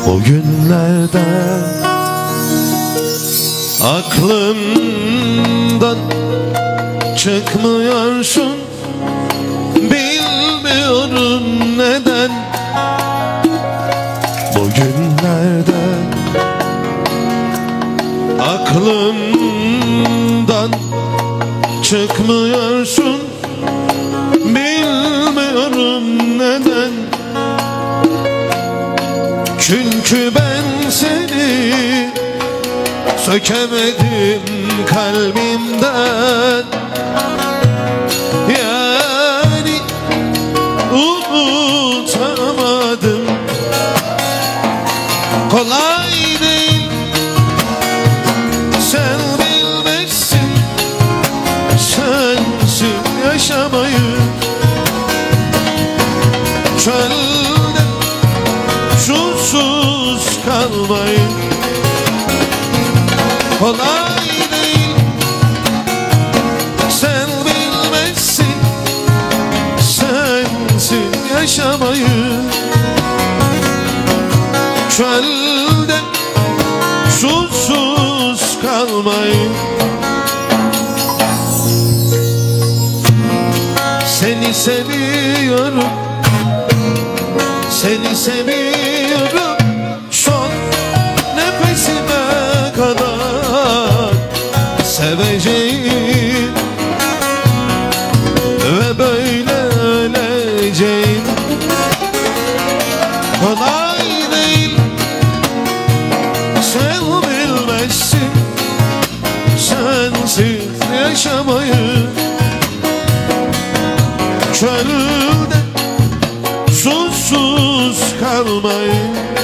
O günlerde aklımdan çıkmıyorsun, bilmiyorum neden. Bugünlerde aklımdan çıkmıyorsun, bilmiyorum neden. Çünkü ben seni sökemedim kalbimden. Yani unutamadım. Kolay değil, sen bilmezsin sensiz yaşamayı. Çölde susuz kalmayı. Kolay değil, sen bilmezsin sensiz yaşamayı. Çölde susuz kalmayı. Seni seviyorum, seni seviyorum, son nefesime kadar seveceğim ve böyle öleceğim. Kolay değil, sen bilmezsin sensiz yaşamayı. Çölde susuz kalmayı.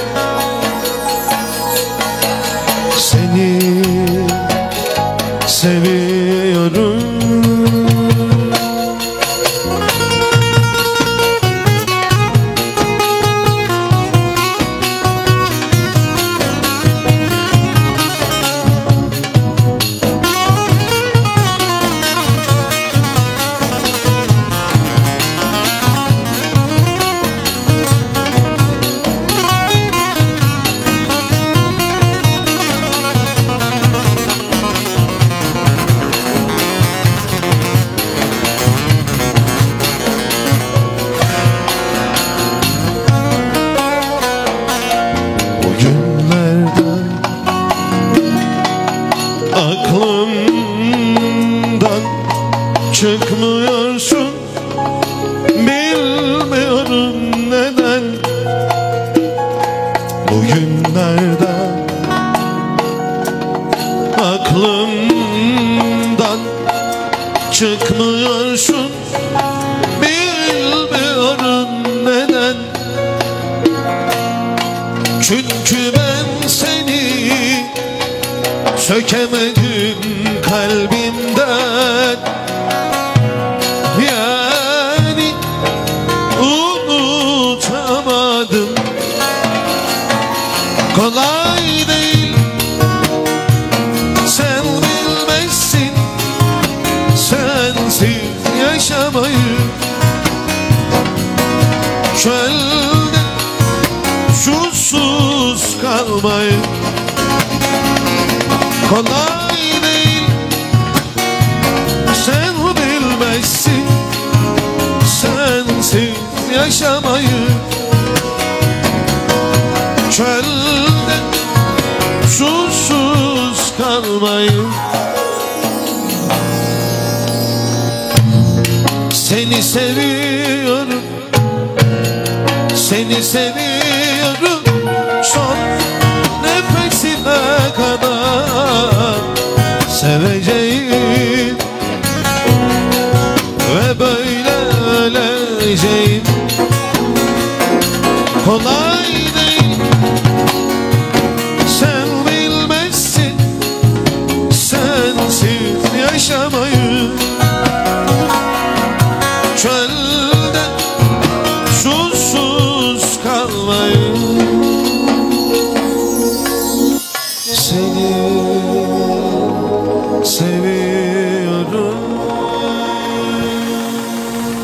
Seni seviyorum. Aklımdan çıkmıyorsun, bilmiyorum neden. Bugünlerde aklımdan çıkmıyorsun, bilmiyorum neden. Çünkü ben seni sökemedim kalbimden. Yani unutamadım. Kolay değil, sen bilmezsin sensiz yaşamayı. Çölde susuz kalmayı. Kolay değil, sen bilmezsin sensiz yaşamayı. Çölde susuz kalmayı. Seni seviyorum, seni seviyorum, son nefesime kadar seveceğim ve böyle öleceğim. Kolay